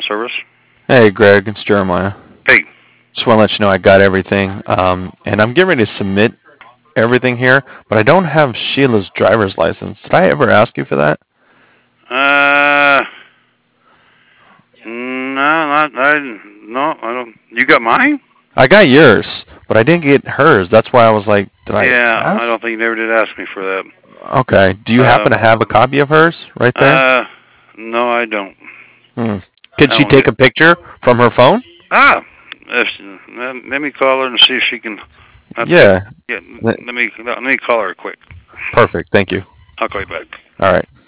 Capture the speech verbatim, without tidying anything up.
Service. Hey, Greg, it's Jeremiah. Hey. Just want to let you know I got everything, um, and I'm getting ready to submit everything here, but I don't have Sheila's driver's license. Did I ever ask you for that? Uh, no, not I. No, I don't. You got mine? I got yours, but I didn't get hers. That's why I was like, did I Yeah, I ask? don't think you never did ask me for that. Okay. Do you happen to Um, have a copy of hers right there? uh, no, I don't. Hmm. Could I she don't take get. a picture from her phone? Ah, if, let, let me call her and see if she can. I'll tell you, Yeah. yeah, let me let me call her quick. Perfect. Thank you. I'll call you back. All right.